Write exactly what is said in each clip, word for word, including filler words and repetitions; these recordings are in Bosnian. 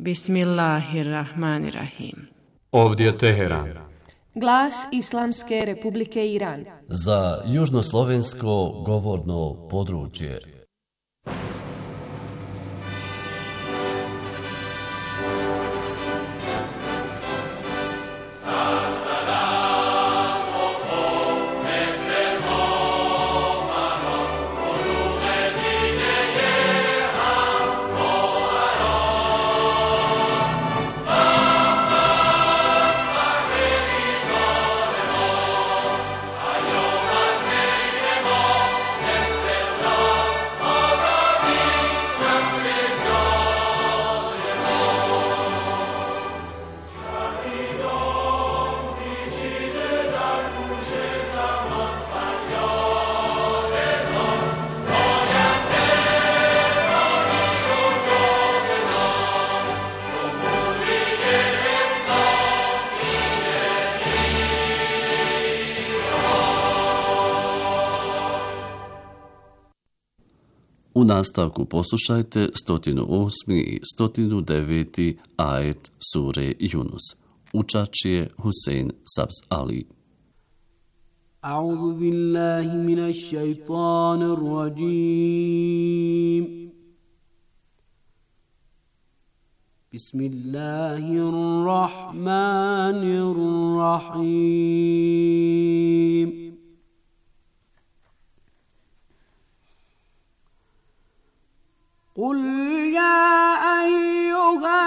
Bismillahirrahmanirrahim. Ovdje je Teheran. Glas Islamske Republike Iran. Za južnoslovensko govorno područje. U nastavku poslušajte sto osmi i sto deveti ajet sure Yunus. Učač je Husein Sabz Ali. A'udhu billahi minash shaitanir rajim. Bismillahirrahmanirrahim. قل يا أيها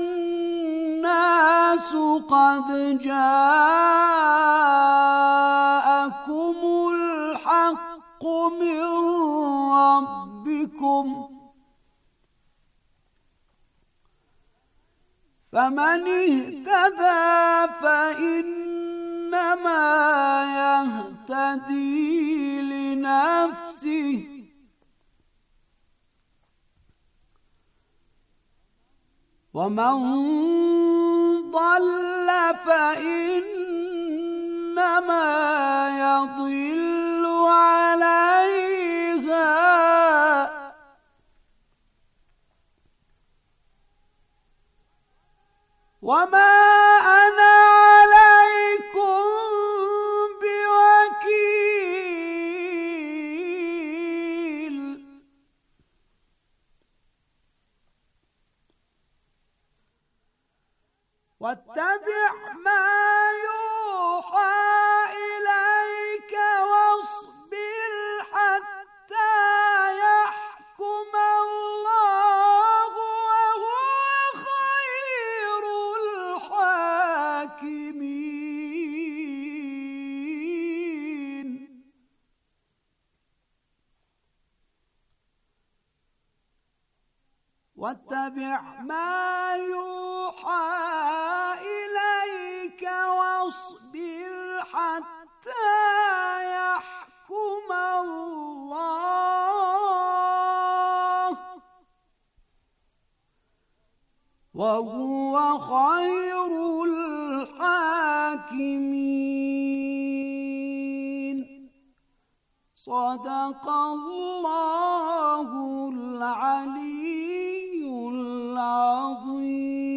الناس قد جاءكم الحق من ربكم فمن اهتدى فإنما يهتدي لنفسه ومن ضل فإنما يضل عليها وما أنا عليكم بوكيل واتبع ما يوحى إليك واصبر حتى يحكم الله وهو خير الحاكمين واتبع ما يوحى إليك واصبر حتى يحكم الله وهو خير الحاكمين صدق الله العلي العظيم.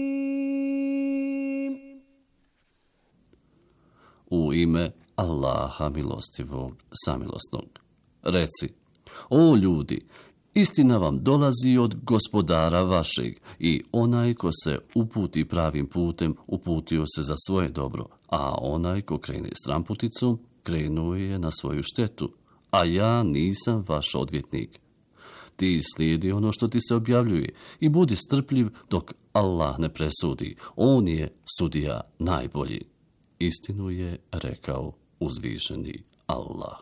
U ime Allaha milostivog, samilosnog. Reci, o ljudi, istina vam dolazi od gospodara vašeg i onaj ko se uputi pravim putem, uputio se za svoje dobro, a onaj ko krene stramputicom, krenuo je na svoju štetu, a ja nisam vaš odvjetnik. Ti slijedi ono što ti se objavljuje i budi strpljiv dok Allah ne presudi. On je sudija najbolji. Istinu je rekao uzvišeni Allah.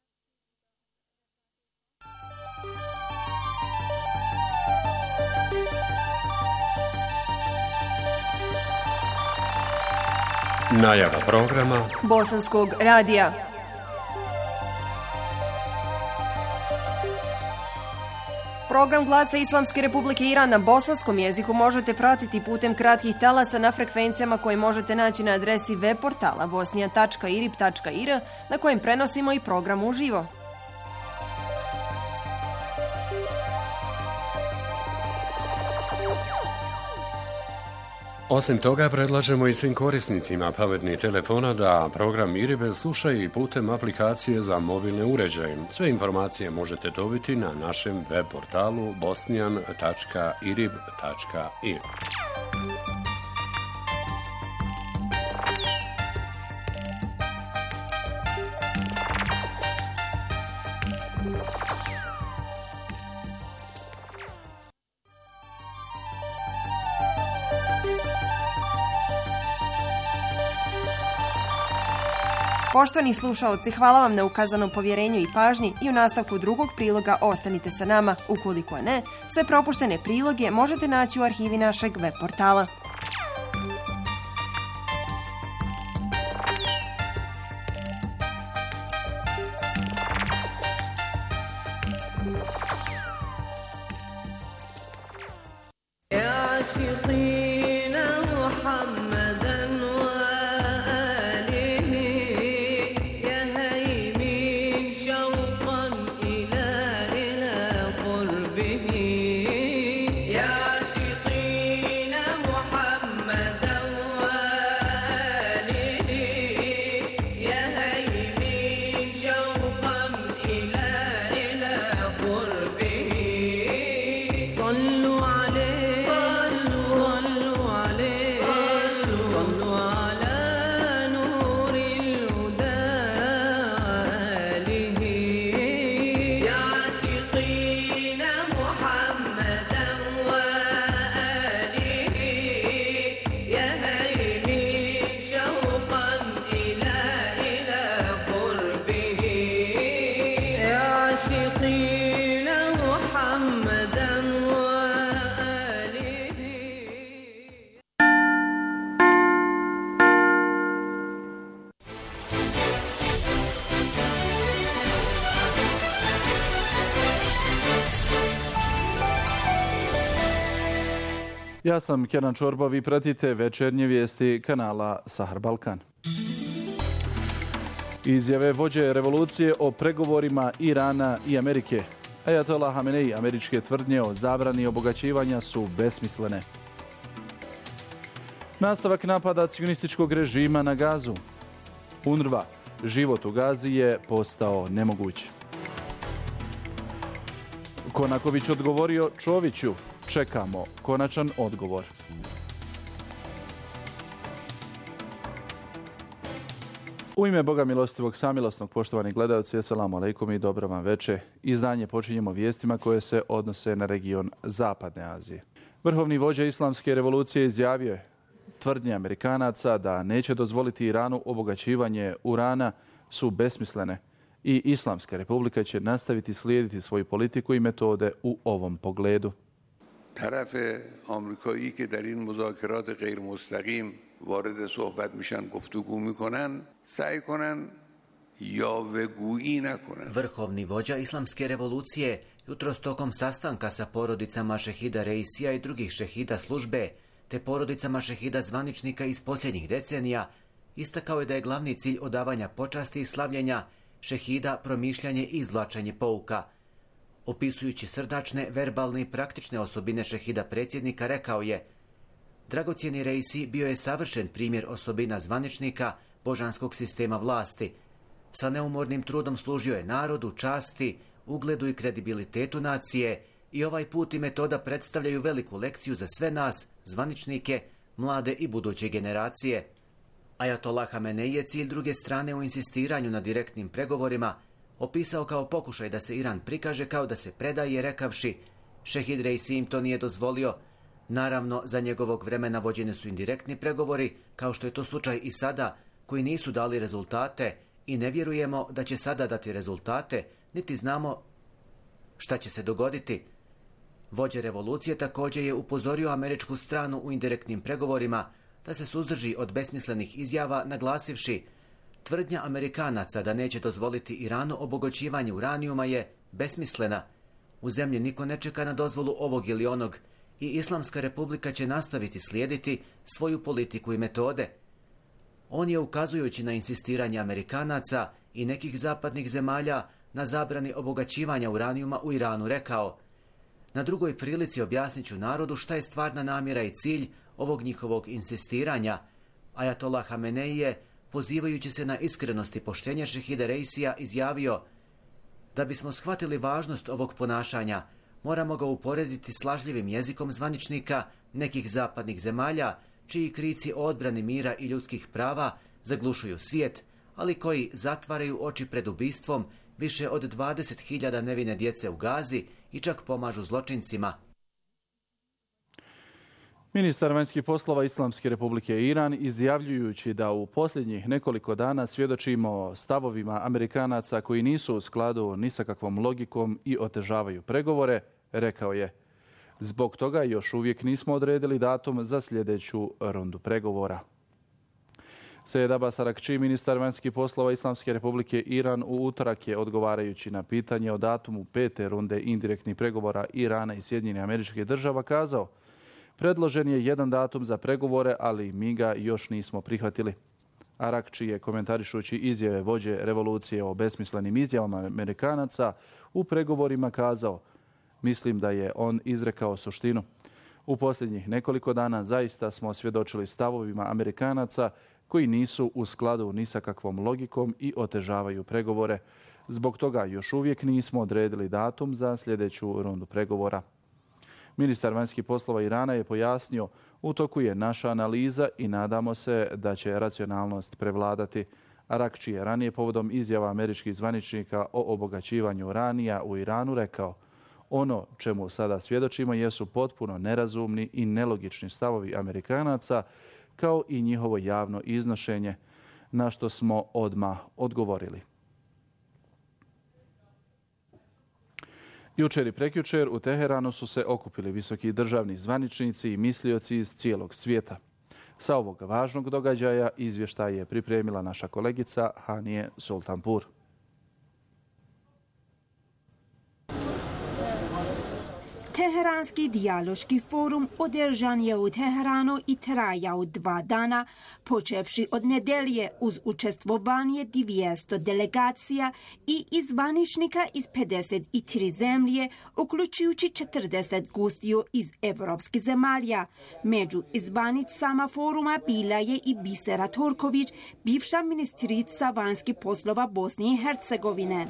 Najava programa Bosanskog radija. Program Glasa Islamske Republike Iran na bosanskom jeziku možete pratiti putem kratkih talasa na frekvencijama koje možete naći na adresi web portala bosnija tačka irib tačka ir na kojem prenosimo i program uživo. Osim toga, predlažemo i svim korisnicima pametnih telefona da program Iribe slušaju i putem aplikacije za mobilne uređaje. Sve informacije možete dobiti na našem web portalu bosnijan tačka irib tačka ir. Poštovani slušaoci, hvala vam na ukazanom povjerenju i pažnji i u nastavku drugog priloga ostanite sa nama. Ukoliko ne, sve propuštene priloge možete naći u arhivi našeg web portala. Ja sam Kenan Čorba, vi pratite večernje vijesti kanala Sahar Balkan. Izjave vođe revolucije o pregovorima Irana i Amerike. Ajatollah Hamenei, američke tvrdnje o zabrani obogaćivanja su besmislene. Nastavak napada cionističkog režima na Gazu. UNRWA, život u Gazi je postao nemoguć. Konaković odgovorio Čoviću, čekamo konačan odgovor. U ime Boga milostivog samilosnog, poštovani gledalci, assalamu alaikum i dobro vam veče. Izdanje počinjemo vijestima koje se odnose na region Zapadne Azije. Vrhovni vođa islamske revolucije izjavio je tvrdnje Amerikanaca da neće dozvoliti Iranu obogaćivanje urana su besmislene i Islamska republika će nastaviti slijediti svoju politiku i metode u ovom pogledu. طرف آمریکایی که در این مذاکرات غیر مستقیم وارد صحبت میشن گفتگو میکنن سعی کنن یاوه‌گویی نکنن. Vrhovni vođa islamske revolucije jutros tokom sastanka sa porodicama šehida Reisija i drugih šehida službe te porodicama šehida zvaničnika iz posljednjih decenija istakao je da je glavni cilj odavanja počasti i slavljenja šehida promišljanje i izvlačenje pouka. Opisujući srdačne, verbalne i praktične osobine šehida predsjednika, rekao je: dragocjeni Reisi bio je savršen primjer osobina zvaničnika božanskog sistema vlasti. Sa neumornim trudom služio je narodu, časti, ugledu i kredibilitetu nacije i ovaj put i metoda predstavljaju veliku lekciju za sve nas, zvaničnike, mlade i buduće generacije. Ajatollah Hamenei je cilj druge strane u insistiranju na direktnim pregovorima opisao kao pokušaj da se Iran prikaže kao da se predaje, rekavši: šehid Reisi im to nije dozvolio. Naravno, za njegovog vremena vođeni su indirektni pregovori, kao što je to slučaj i sada, koji nisu dali rezultate i ne vjerujemo da će sada dati rezultate, niti znamo šta će se dogoditi. Vođa revolucije također je upozorio američku stranu u indirektnim pregovorima da se suzdrži od besmislenih izjava, naglasivši: tvrdnja Amerikanaca da neće dozvoliti Iranu obogaćivanje uranijuma je besmislena. U zemlji niko ne čeka na dozvolu ovog ili onog i Islamska republika će nastaviti slijediti svoju politiku i metode. On je, ukazujući na insistiranje Amerikanaca i nekih zapadnih zemalja na zabrani obogaćivanja uranijuma u Iranu, rekao: na drugoj prilici objasnit ću narodu šta je stvarna namjera i cilj ovog njihovog insistiranja. Ajatollah Hamenei je, pozivajući se na iskrenost i poštenje Šehida Reisija, izjavio: da bismo shvatili važnost ovog ponašanja, moramo ga uporediti s lažljivim jezikom zvaničnika nekih zapadnih zemalja, čiji krici o odbrani mira i ljudskih prava zaglušuju svijet, ali koji zatvaraju oči pred ubistvom više od dvadeset hiljada nevine djece u Gazi i čak pomažu zločincima. Ministar vanjskih poslova Islamske Republike Iran, izjavljujući da u posljednjih nekoliko dana svjedočimo stavovima Amerikanaca koji nisu u skladu ni sa kakvom logikom i otežavaju pregovore, rekao je: zbog toga još uvijek nismo odredili datum za sljedeću rundu pregovora. Sejed Abbas Arakči, ministar vanjskih poslova Islamske Republike Iran, u utorak je, odgovarajući na pitanje o datumu pete runde indirektnih pregovora Irana i Sjedinjenih Američkih Država, kazao: predložen je jedan datum za pregovore, ali mi ga još nismo prihvatili. Arakči je, komentarišući izjave vođe revolucije o besmislenim izjavama Amerikanaca u pregovorima, kazao: mislim da je on izrekao suštinu. U posljednjih nekoliko dana zaista smo svjedočili stavovima Amerikanaca koji nisu u skladu ni sa kakvom logikom i otežavaju pregovore. Zbog toga još uvijek nismo odredili datum za sljedeću rundu pregovora. Ministar vanjskih poslova Irana je pojasnio: u toku je naša analiza i nadamo se da će racionalnost prevladati. Arakči je ranije povodom izjava američkih zvaničnika o obogaćivanju uranija u Iranu rekao: ono čemu sada svjedočimo jesu potpuno nerazumni i nelogični stavovi Amerikanaca, kao i njihovo javno iznošenje, na što smo odmah odgovorili. Jučer i prekjučer u Teheranu su se okupili visoki državni zvaničnici i mislioci iz cijelog svijeta. Sa ovog važnog događaja izvještaj je pripremila naša kolegica Hanije Sultanpur. Teheranski dijaloški forum održan je u Teheranu i trajao dva dana, počevši od nedelje uz učestvovanje dvjesto delegacija i zvaničnika iz pedeset tri zemlje, uključujući četrdeset gostiju iz evropskih zemalja. Među izvanicama foruma bila je i Bisera Turković, bivša ministrica vanjskih poslova Bosne i Hercegovine.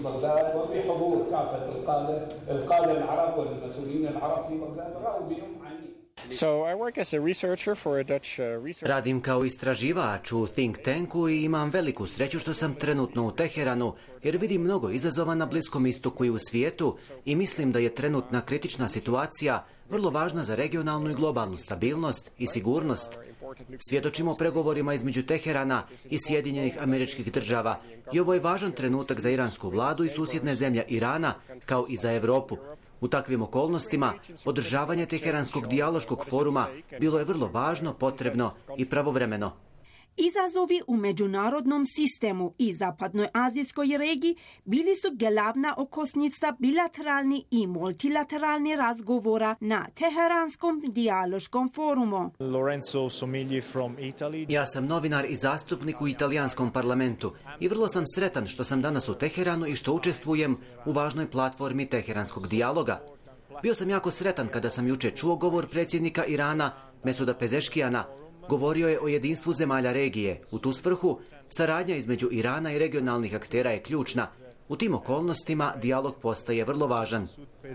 Radim kao istraživač u think tanku i imam veliku sreću što sam trenutno u Teheranu, jer vidim mnogo izazova na Bliskom istoku i u svijetu i mislim da je trenutna kritična situacija vrlo važna za regionalnu i globalnu stabilnost i sigurnost. Svjedočimo pregovorima između Teherana i Sjedinjenih Američkih Država i ovo je važan trenutak za iransku vladu i susjedne zemlje Irana, kao i za Europu. U takvim okolnostima održavanje Teheranskog dijaloškog foruma bilo je vrlo važno, potrebno i pravovremeno. Izazovi u međunarodnom sistemu i zapadnoj azijskoj regiji bili su glavna okosnica bilateralni i multilateralni razgovora na Teheranskom dijaloškom forumu. Lorenzo Somigli from Italy. Ja sam novinar i zastupnik u italijanskom parlamentu i vrlo sam sretan što sam danas u Teheranu i što učestvujem u važnoj platformi Teheranskog dijaloga. Bio sam jako sretan kada sam jučer čuo govor predsjednika Irana Mesuda Pezeškijana. Govorio je o jedinstvu zemalja regije. U tu svrhu, saradnja između Irana i regionalnih aktera je ključna. U tim okolnostima dijalog postaje vrlo važan.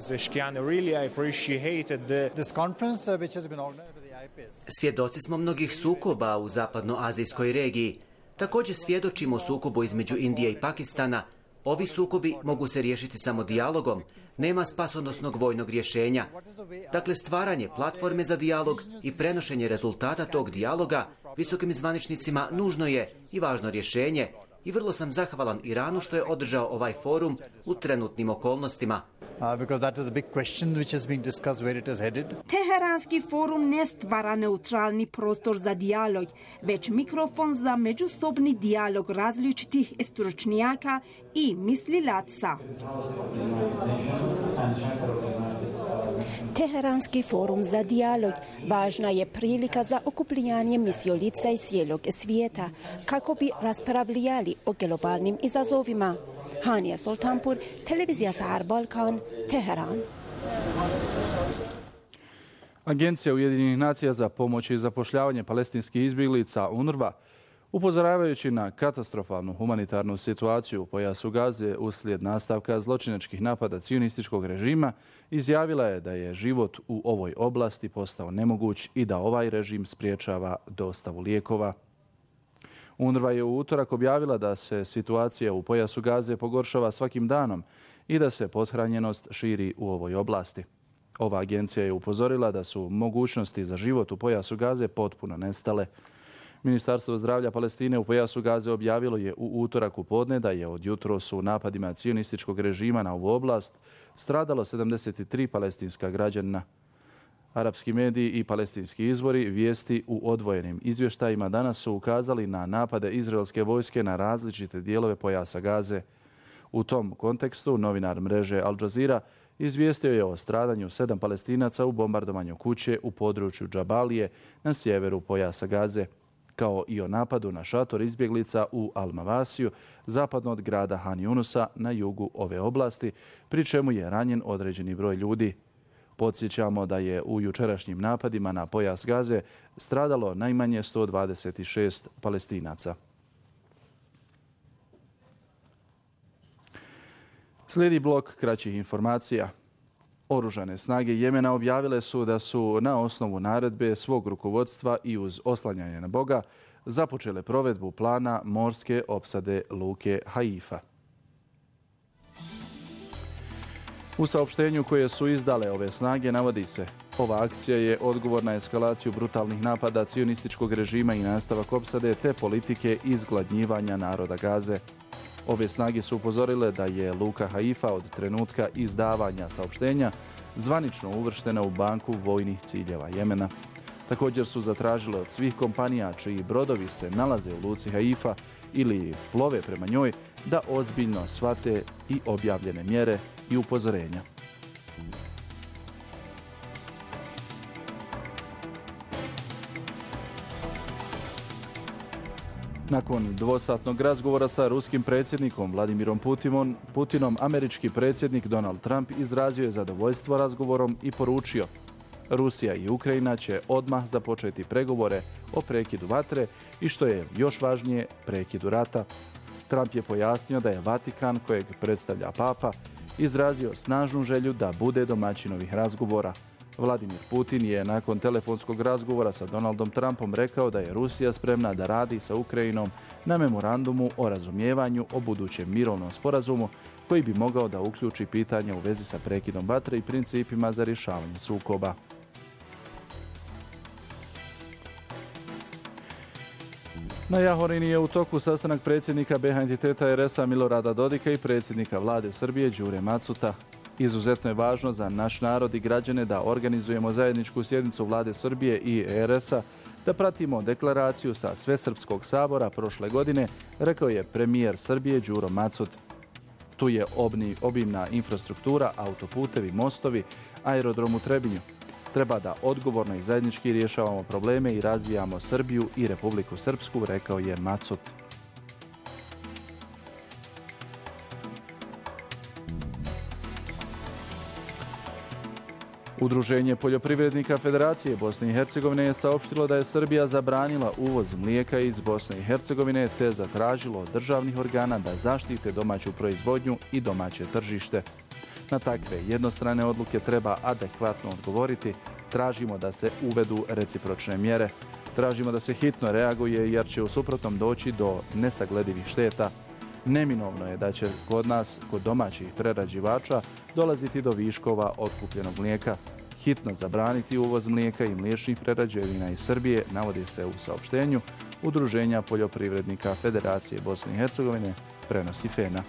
Svjedoci smo mnogih sukoba u zapadnoazijskoj regiji. Također svjedočimo sukobu između Indije i Pakistana. Ovi sukobi mogu se riješiti samo dijalogom. Nema spasonosnog vojnog rješenja. Dakle, stvaranje platforme za dijalog i prenošenje rezultata tog dijaloga visokim zvaničnicima nužno je i važno rješenje i vrlo sam zahvalan Iranu što je održao ovaj forum u trenutnim okolnostima. Teheranski forum ne stvara neutralni prostor za dijalog, već mikrofon za međusobni dijalog različitih stručnjaka i mislilaca. Teheranski forum za dijalog važna je prilika za okupljanje mislioca iz cijelog svijeta kako bi raspravljali o globalnim izazovima. Hanija Sultanpur, televizija Sahar Balkan, Teheran. Agencija Ujedinjenih nacija za pomoć i zapošljavanje palestinskih izbjeglica UNRWA, upozoravajući na katastrofalnu humanitarnu situaciju u pojasu Gaze uslijed nastavka zločinačkih napada cionističkog režima, izjavila je da je život u ovoj oblasti postao nemoguć i da ovaj režim spriječava dostavu lijekova. UNRWA je u utorak objavila da se situacija u pojasu Gaze pogoršava svakim danom i da se pothranjenost širi u ovoj oblasti. Ova agencija je upozorila da su mogućnosti za život u pojasu Gaze potpuno nestale. Ministarstvo zdravlja Palestine u pojasu Gaze objavilo je u utorak u podne da je od jutros u napadima cionističkog režima na ovu oblast stradalo sedamdeset tri palestinska građana. Arapski mediji i palestinski izvori vijesti u odvojenim izvještajima danas su ukazali na napade izraelske vojske na različite dijelove pojasa Gaze. U tom kontekstu novinar mreže Al Jazeera izvijestio je o stradanju sedam Palestinaca u bombardovanju kuće u području Džabalije na sjeveru pojasa Gaze, kao i o napadu na šator izbjeglica u Al-Mavasiju, zapadno od grada Han Yunusa na jugu ove oblasti, pri čemu je ranjen određeni broj ljudi. Podsjećamo da je u jučerašnjim napadima na pojas Gaze stradalo najmanje sto dvadeset šest Palestinaca. Slijedi blok kraćih informacija. Oružane snage Jemena objavile su da su na osnovu naredbe svog rukovodstva i uz oslanjanje na Boga započele provedbu plana morske opsade luke Haifa. U saopštenju koje su izdale ove snage navodi se: ova akcija je odgovor na eskalaciju brutalnih napada cionističkog režima i nastavak opsade te politike izgladnjivanja naroda Gaze. Ove snage su upozorile da je luka Haifa od trenutka izdavanja saopštenja zvanično uvrštena u banku vojnih ciljeva Jemena. Također su zatražile od svih kompanija čiji brodovi se nalaze u luci Haifa ili plove prema njoj da ozbiljno shvate i objavljene mjere i upozorenja. Nakon dvosatnog razgovora sa ruskim predsjednikom Vladimirom Putinom, Putinom, američki predsjednik Donald Trump izrazio je zadovoljstvo razgovorom i poručio: Rusija i Ukrajina će odmah započeti pregovore o prekidu vatre i, što je još važnije, prekidu rata. Trump je pojasnio da je Vatikan, kojeg predstavlja Papa, izrazio snažnu želju da bude domaćin ovih razgovora. Vladimir Putin je nakon telefonskog razgovora sa Donaldom Trumpom rekao da je Rusija spremna da radi sa Ukrajinom na memorandumu o razumijevanju o budućem mirovnom sporazumu koji bi mogao da uključi pitanja u vezi sa prekidom vatre i principima za rješavanje sukoba. Na Jahorini je u toku sastanak predsjednika B H entiteta R S A Milorada Dodika i predsjednika vlade Srbije Đure Macuta. Izuzetno je važno za naš narod i građane da organizujemo zajedničku sjednicu vlade Srbije i R S A, da pratimo deklaraciju sa Svesrpskog sabora prošle godine, rekao je premijer Srbije Đuro Macut. Tu je obni, obimna infrastruktura, autoputevi, mostovi, aerodrom u Trebinju. Treba da odgovorno i zajednički rješavamo probleme i razvijamo Srbiju i Republiku Srpsku, rekao je Macut. Udruženje poljoprivrednika Federacije Bosne i Hercegovine je saopštilo da je Srbija zabranila uvoz mlijeka iz Bosne i Hercegovine te zatražilo od državnih organa da zaštite domaću proizvodnju i domaće tržište. Na takve jednostrane odluke treba adekvatno odgovoriti. Tražimo da se uvedu recipročne mjere. Tražimo da se hitno reaguje jer će u suprotnom doći do nesagledivih šteta. Neminovno je da će kod nas, kod domaćih prerađivača, dolaziti do viškova otkupljenog mlijeka. Hitno zabraniti uvoz mlijeka i mliječnih prerađevina iz Srbije, navodi se u saopštenju Udruženja poljoprivrednika Federacije Bosne i Hercegovine, prenosi Fena.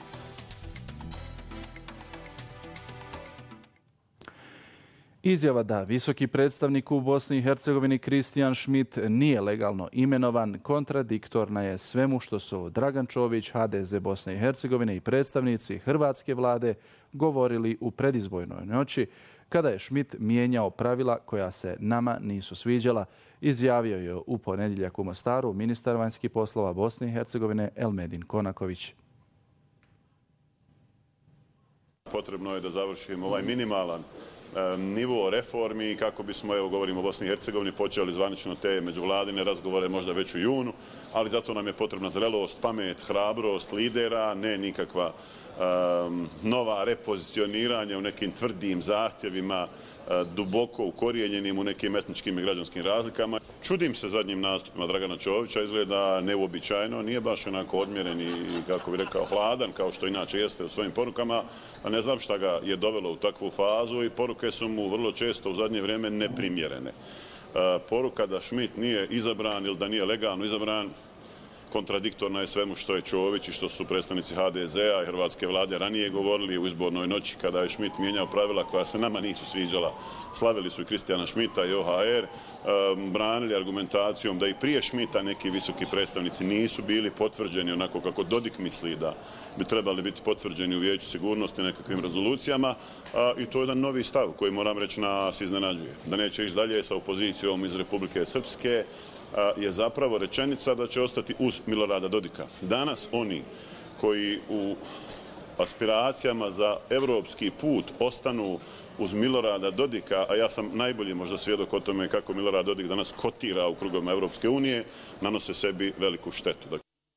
Izjava da visoki predstavnik u Bosni i Hercegovini Kristijan Schmidt nije legalno imenovan kontradiktorna je svemu što su Dragan Čović, H D Z Bosne i Hercegovine i predstavnici hrvatske vlade govorili u predizbornoj noći kada je Schmidt mijenjao pravila koja se nama nisu sviđala, izjavio je u ponedjeljak u Mostaru ministar vanjskih poslova Bosne i Hercegovine Elmedin Konaković. Potrebno je da završimo ovaj minimalan nivo reformi kako bismo, evo govorimo o Bosni i Hercegovini, počeli zvanično te međuvladine razgovore možda već u junu, ali zato nam je potrebna zrelost, pamet, hrabrost lidera, ne nikakva um, nova repozicioniranja u nekim tvrdim zahtjevima, uh, duboko ukorijenjenim u nekim etničkim i građanskim razlikama. Čudim se zadnjim nastupima Dragana Čovića, izgleda neuobičajeno, nije baš onako odmjeren i, kako bih rekao, hladan, kao što inače jeste u svojim porukama, a ne znam šta ga je dovelo u takvu fazu i poruke su mu vrlo često u zadnje vrijeme neprimjerene. E, poruka da Schmidt nije izabran ili da nije legalno izabran kontradiktorna je svemu što je Čović i što su predstavnici ha de zea i hrvatske vlade ranije govorili u izbornoj noći kada je Schmidt mijenjao pravila koja se nama nisu sviđala. Slavili su i Kristijana Schmidta i o ha er, um, branili argumentacijom da i prije Schmidta neki visoki predstavnici nisu bili potvrđeni onako kako Dodik misli da bi trebali biti potvrđeni u Vijeću sigurnosti nekakvim rezolucijama a, i to je jedan novi stav koji, moram reći, nas iznenađuje. Da neće ići dalje sa opozicijom iz Republike Srpske a, je zapravo rečenica da će ostati uz Milorada Dodika. Danas oni koji u aspiracijama za evropski put ostanu uz Milorada Dodika, a ja sam najbolji možda svjedok o tome kako Milorad Dodik danas kotira u krugovima Evropske unije, nanose sebi veliku štetu.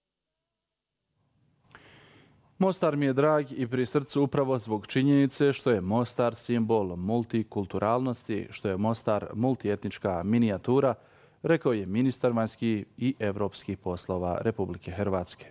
Mostar mi je drag i pri srcu upravo zbog činjenice što je Mostar simbol multikulturalnosti, što je Mostar multietnička minijatura, rekao je ministar vanjskih i evropskih poslova Republike Hrvatske.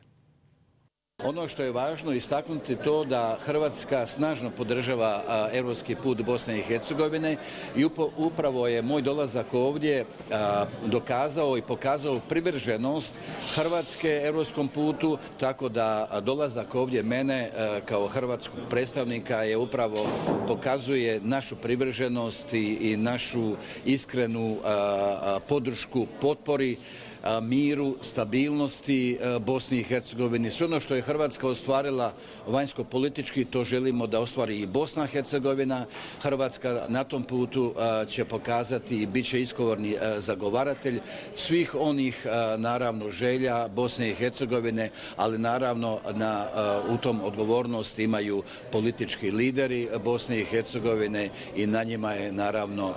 Ono što je važno istaknuti to da Hrvatska snažno podržava a, evropski put Bosne i Hercegovine i upo, upravo je moj dolazak ovdje a, dokazao i pokazao privrženost Hrvatske evropskom putu, tako da a, dolazak ovdje mene a, kao hrvatskog predstavnika je upravo pokazuje našu privrženost i, i našu iskrenu a, a, podršku potpori miru, stabilnosti Bosni i Hercegovini. Sve ono što je Hrvatska ostvarila vanjsko-politički, to želimo da ostvari i Bosna i Hercegovina. Hrvatska na tom putu će pokazati i bit će iskorni zagovaratelj svih onih, naravno, želja Bosne i Hercegovine, ali naravno na, u tom odgovornost imaju politički lideri Bosne i Hercegovine i na njima je, naravno,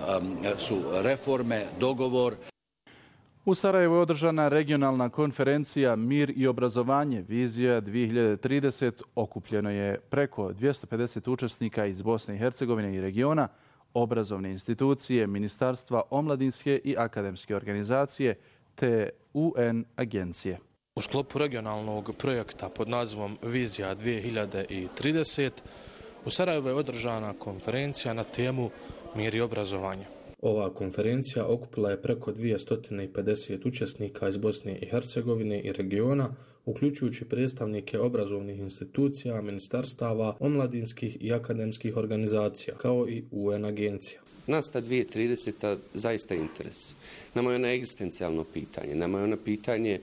su reforme, dogovor. U Sarajevu je održana regionalna konferencija Mir i obrazovanje, vizija dvije hiljade trideset. Okupljeno je preko dvjesto pedeset učesnika iz Bosne i Hercegovine i regiona, obrazovne institucije, ministarstva, omladinske i akademske organizacije te u en agencije. U sklopu regionalnog projekta pod nazivom Vizija dvije hiljade trideset u Sarajevu je održana konferencija na temu Mir i obrazovanje. Ova konferencija okupila je preko dvjesto pedeset učesnika iz Bosne i Hercegovine i regiona, uključujući predstavnike obrazovnih institucija, ministarstava, omladinskih i akademskih organizacija, kao i u en agencija. Nas ta dvije hiljade trideset zaista interes. Nama je ono egzistencijalno pitanje, nama je ono pitanje,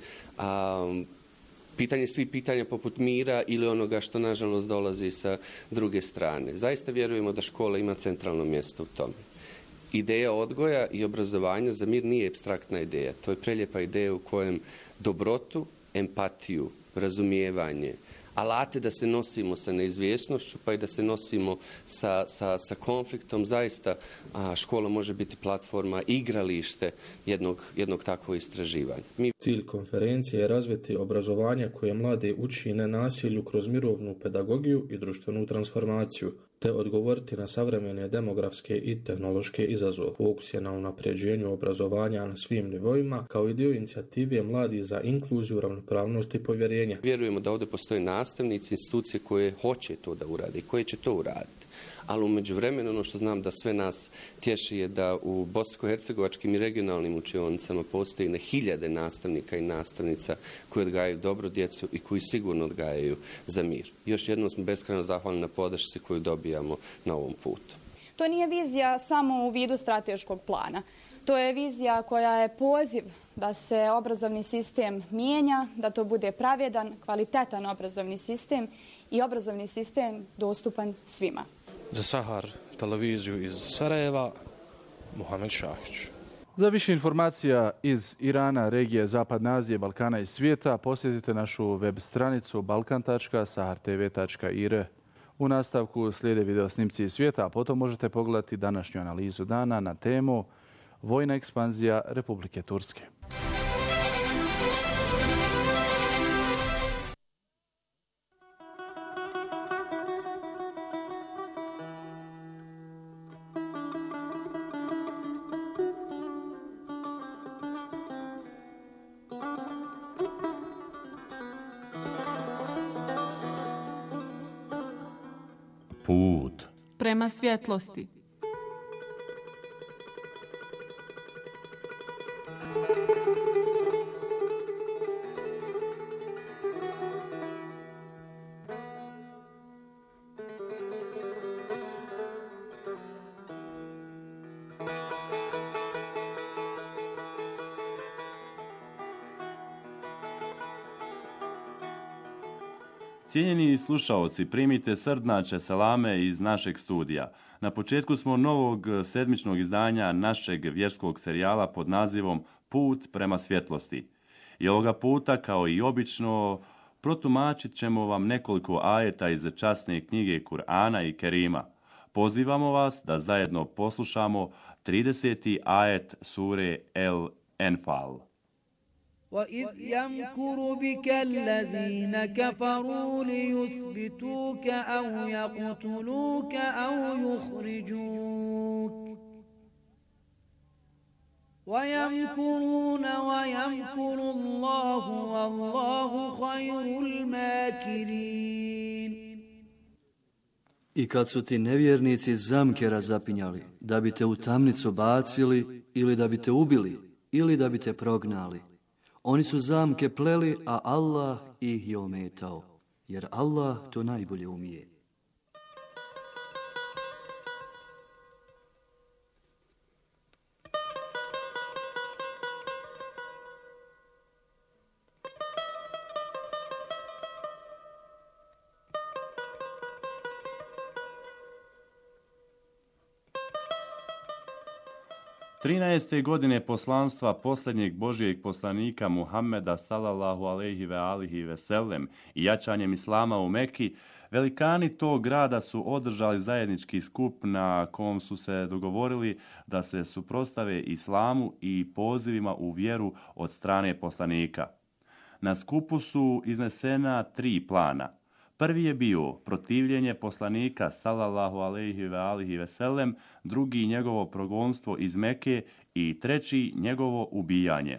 a, pitanje svih pitanja poput mira ili onoga što nažalost dolazi sa druge strane. Zaista vjerujemo da škola ima centralno mjesto u tome. Ideja odgoja i obrazovanja za mir nije apstraktna ideja. To je prelijepa ideja u kojem dobrotu, empatiju, razumijevanje, alate da se nosimo sa neizvjesnošću pa i da se nosimo sa, sa, sa konfliktom. Zaista a, škola može biti platforma, igralište jednog, jednog takvog istraživanja. Mi... Cilj konferencije je razviti obrazovanje koje mlade uči nenasilju kroz mirovnu pedagogiju i društvenu transformaciju, te odgovoriti na savremene demografske i tehnološke izazove. Fokus je na unapređenju obrazovanja na svim nivoima, kao i dio inicijative Mladi za inkluziju, ravnopravnost i povjerenje. Vjerujemo da ovdje postoje nastavnici, institucije koje hoće to da urade i koje će to uraditi. Ali u međuvremenu ono što znam da sve nas tješi je da u bosansko-hercegovačkim i regionalnim učionicama postoji na hiljade nastavnika i nastavnica koji odgajaju dobro djecu i koji sigurno odgajaju za mir. Još jednom smo beskrajno zahvalni na podršci koju dobijamo na ovom putu. To nije vizija samo u vidu strateškog plana. To je vizija koja je poziv da se obrazovni sistem mijenja, da to bude pravedan, kvalitetan obrazovni sistem i obrazovni sistem dostupan svima. Za Sahar televiziju iz Sarajeva, Muhamed Šahić. Za više informacija iz Irana, regije Zapadne Azije, Balkana i svijeta posjetite našu web stranicu balkan tačka sahar tv tačka ir. U nastavku slijede video snimci iz svijeta, a potom možete pogledati današnju analizu dana na temu Vojna ekspanzija Republike Turske. Put prema svjetlosti. Cijenjeni slušaoci, primite srdnače salame iz našeg studija. Na početku smo novog sedmičnog izdanja našeg vjerskog serijala pod nazivom Put prema svjetlosti. I ovoga puta, kao i obično, protumačit ćemo vam nekoliko ajeta iz časne knjige Kur'ana i Kerima. Pozivamo vas da zajedno poslušamo trideseti ajet sure El Enfal. وَإِذْ يَمْكُرُ بِكَ الَّذِينَ كَفَرُوا لِيُثْبِتُوكَ أَوْ يَقْتُلُوكَ أَوْ يُخْرِجُوكَ وَيَمْكُرُونَ وَيَمْكُرُ اللَّهُ وَاللَّهُ خَيْرُ الْمَاكِرِينَ. I kad su ti nevjernici zamke razapinjali, da bi te u tamnicu bacili ili da bi te ubili ili da bi te prognali, oni su zamke pleli, a Allah ih je ometao, jer Allah to najbolje umije. trinaeste godine poslanstva posljednjeg Božijeg poslanika Muhammeda sallallahu alejhi ve alihi ve sellem i jačanjem islama u Meki, velikani tog grada su održali zajednički skup na kom su se dogovorili da se suprotstave islamu i pozivima u vjeru od strane poslanika. Na skupu su iznesena tri plana. Prvi je bio protivljenje poslanika sallallahu alejhi ve alihi ve sellem, drugi njegovo progonstvo iz Meke i treći njegovo ubijanje.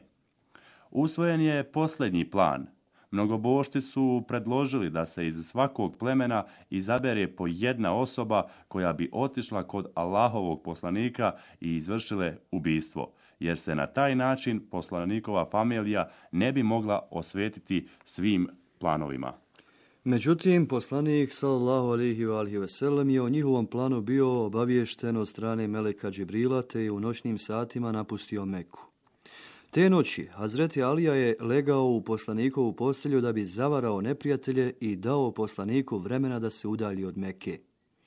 Usvojen je posljednji plan. Mnogobošci su predložili da se iz svakog plemena izabere po jedna osoba koja bi otišla kod Allahovog poslanika i izvršile ubistvo, jer se na taj način poslanikova familija ne bi mogla osvetiti svim planovima. Međutim, poslanik sallallahu alejhi ve sellem je o njihovom planu bio obaviješten od strane meleka Džibrila, te je u noćnim satima napustio Meku. Te noći Hazreti Alija je legao u poslanikovu postelju da bi zavarao neprijatelje i dao poslaniku vremena da se udalji od Meke.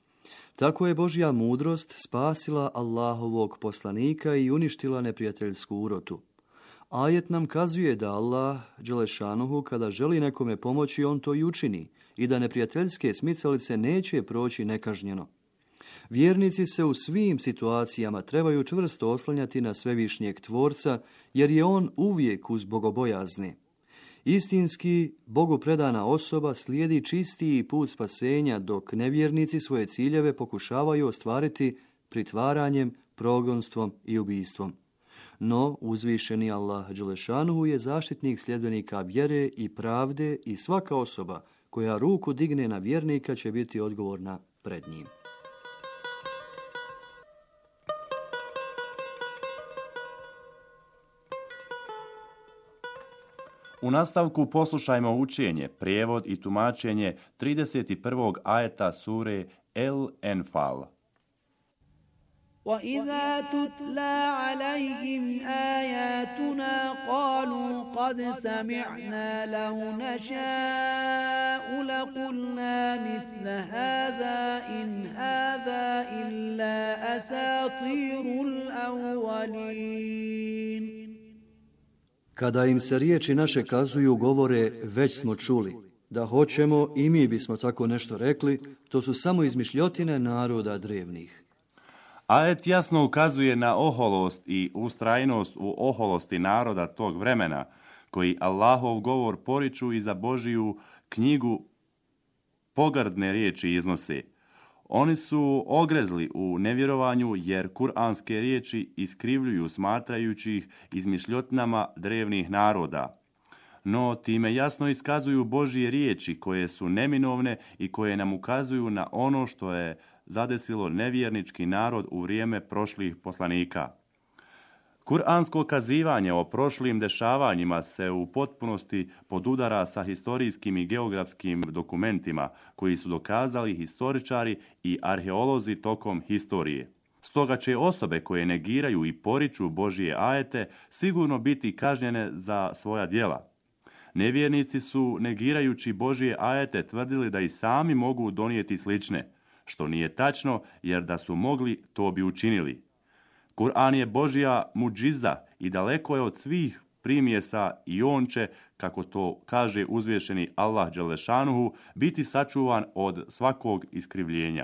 Tako je Božja mudrost spasila Allahovog poslanika i uništila neprijateljsku urotu. Ajet nam kazuje da Allah, Đelešanuhu, kada želi nekome pomoći, on to i učini i da neprijateljske smicalice neće proći nekažnjeno. Vjernici se u svim situacijama trebaju čvrsto oslanjati na svevišnjeg Tvorca, jer je on uvijek uz bogobojazne. Istinski, Bogu predana osoba slijedi čistiji put spasenja, dok nevjernici svoje ciljeve pokušavaju ostvariti pritvaranjem, progonstvom i ubijstvom. No, uzvišeni Allah Đelešanuhu je zaštitnik sljedbenika vjere i pravde i svaka osoba koja ruku digne na vjernika će biti odgovorna pred njim. U nastavku poslušajmo učenje, prijevod i tumačenje trideset prvog ajeta sure El Enfal. وَإِذَا تُتْلَى عَلَيْهِمْ آيَاتُنَا قَالُوا قَدْ سَمِعْنَا لَوْ نَشَاءُ لَقُلْنَا مِثْلَ هَذَا إِنْ هَذَا إِلَّا أَسَاطِيرُ الْأَوَّلِينَ. Kada im se riječi naše kazuju, govore, već smo čuli. Da hoćemo i mi bismo tako nešto rekli, to su samo izmišljotine naroda drevnih. Ajet jasno ukazuje na oholost i ustrajnost u oholosti naroda tog vremena, koji Allahov govor poriču i za Božiju knjigu pogrdne riječi iznose. Oni su ogrezli u nevjerovanju jer kuranske riječi iskrivljuju smatrajući ih izmišljotinama drevnih naroda. No time jasno iskazuju Božje riječi koje su neminovne i koje nam ukazuju na ono što je zadesilo nevjernički narod u vrijeme prošlih poslanika. Kur'ansko kazivanje o prošlim dešavanjima se u potpunosti podudara sa historijskim i geografskim dokumentima koji su dokazali historičari i arheolozi tokom historije. Stoga će osobe koje negiraju i poriču Božje ajete sigurno biti kažnjene za svoja djela. Nevjernici su, negirajući Božje ajete, tvrdili da i sami mogu donijeti slične, što nije tačno, jer da su mogli, to bi učinili. Kur'an je Božja mudžiza i daleko je od svih primjesa i on će, kako to kaže uzvišeni Allah dželešanuhu, biti sačuvan od svakog iskrivljenja.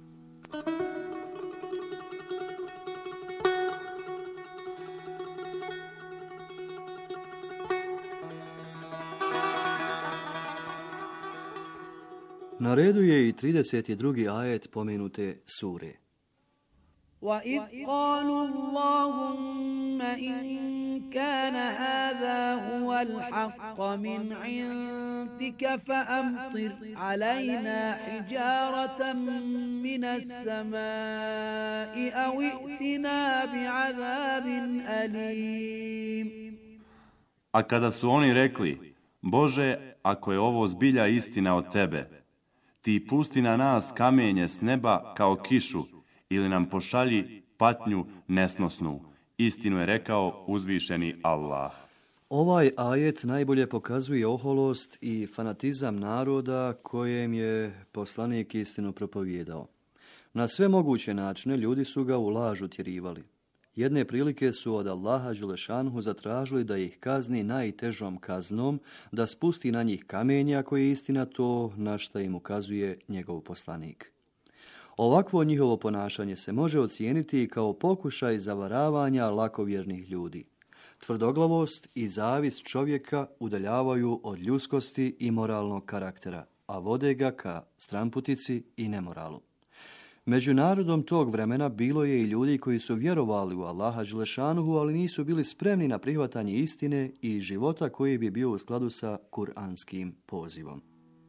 Na redu je i trideset drugi ajet pomenute sure. وَإِذْ قَالُوا اللَّهُمَّ إِنْ كَانَ هَذَا هُوَ الْحَقَّ مِنْ عِنْدِكَ فَأَمْطِرْ عَلَيْنَا حِجَارَةً مِنَ السَّمَاءِ أَوْ ائْتِنَا بِعَذَابٍ أَلِيمٍ. A kada su oni rekli, Bože, ako je ovo zbilja istina od tebe, ti pusti na nas kamenje s neba kao kišu, ili nam pošalji patnju nesnosnu. Istinu je rekao uzvišeni Allah. Ovaj ajet najbolje pokazuje oholost i fanatizam naroda kojem je poslanik istinu propovijedao. Na sve moguće načine ljudi su ga u laž utjerivali. Jedne prilike su od Allaha dželešanhu zatražili da ih kazni najtežom kaznom, da spusti na njih kamenje ako je istina to na šta im ukazuje njegov poslanik. Ovakvo njihovo ponašanje se može ocijeniti kao pokušaj zavaravanja lakovjernih ljudi. Tvrdoglavost i zavis čovjeka udaljavaju od ljudskosti i moralnog karaktera, a vode ga ka stranputici i nemoralu. Među narodom tog vremena bilo je i ljudi koji su vjerovali u Allaha dželešanuhu, ali nisu bili spremni na prihvatanje istine i života koji bi bio u skladu sa kuranskim pozivom.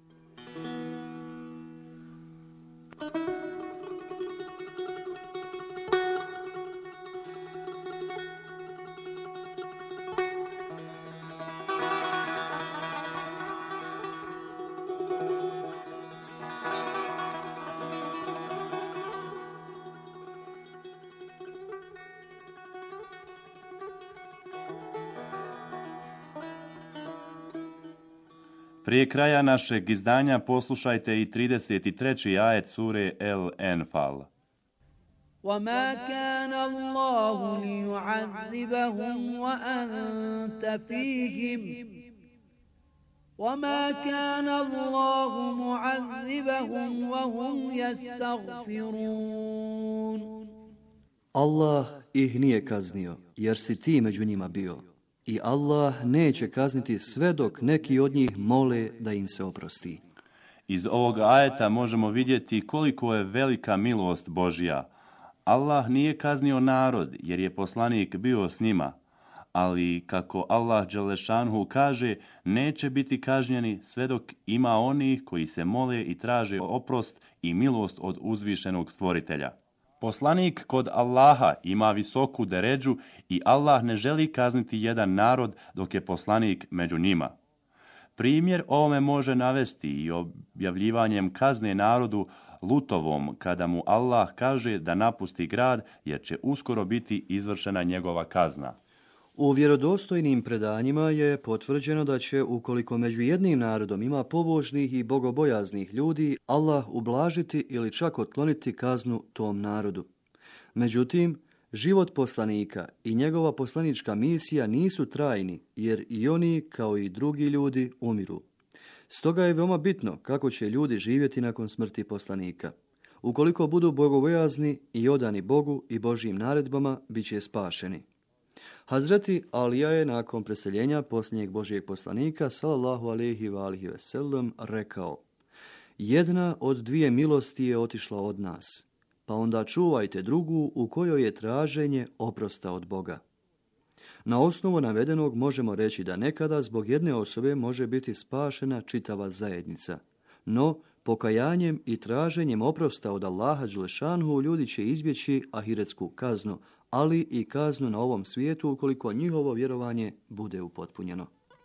Prije kraja našeg izdanja poslušajte i trideset treći ajet sure El-Enfal. وَمَا كَانَ اللَّهُ لِيُعَذِّبَهُمْ وَأَنْتَ فِيهِمْ وَمَا كَانَ اللَّهُ مُعَذِّبَهُمْ وَهُمْ يَسْتَغْفِرُونَ. Allah ih nije kaznio, jer si ti među njima bio. I Allah neće kazniti sve dok neki od njih mole da im se oprosti. Iz ovog ajeta možemo vidjeti koliko je velika milost Božja. Allah nije kaznio narod jer je poslanik bio s njima, ali kako Allah dželešanhu kaže, neće biti kažnjeni sve dok ima onih koji se mole i traže oprost i milost od uzvišenog stvoritelja. Poslanik kod Allaha ima visoku deređu i Allah ne želi kazniti jedan narod dok je poslanik među njima. Primjer ovome može navesti i objavljivanjem kazne narodu Lutovom kada mu Allah kaže da napusti grad jer će uskoro biti izvršena njegova kazna. U vjerodostojnim predanjima je potvrđeno da će, ukoliko među jednim narodom ima pobožnih i bogobojaznih ljudi, Allah ublažiti ili čak otkloniti kaznu tom narodu. Međutim, život poslanika i njegova poslanička misija nisu trajni, jer i oni, kao i drugi ljudi, umiru. Stoga je veoma bitno kako će ljudi živjeti nakon smrti poslanika. Ukoliko budu bogobojazni i odani Bogu i Božjim naredbama, bit će spašeni. Hazreti Alija je nakon preseljenja posljednjeg Božjeg poslanika, sallallahu alejhi ve alihi ve sellem, rekao: jedna od dvije milosti je otišla od nas, pa onda čuvajte drugu u kojoj je traženje oprosta od Boga. Na osnovu navedenog možemo reći da nekada zbog jedne osobe može biti spašena čitava zajednica, no pokajanjem i traženjem oprosta od Allaha dželešanhu ljudi će izbjeći ahiretsku kaznu, ali i kaznu na ovom svijetu ukoliko njihovo vjerovanje bude upotpunjeno.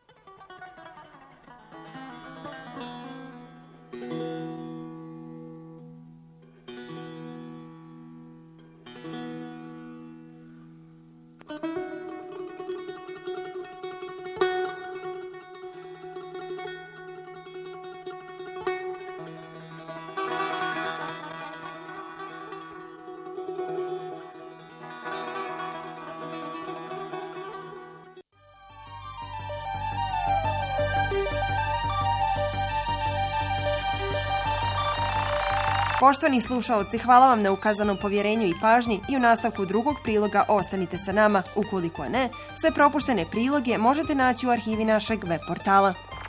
Poštovani slušaoci, hvala vam na ukazanom povjerenju i pažnji i u nastavku drugog priloga ostanite sa nama. Ukoliko ne, sve propuštene priloge možete naći u arhivi našeg web portala.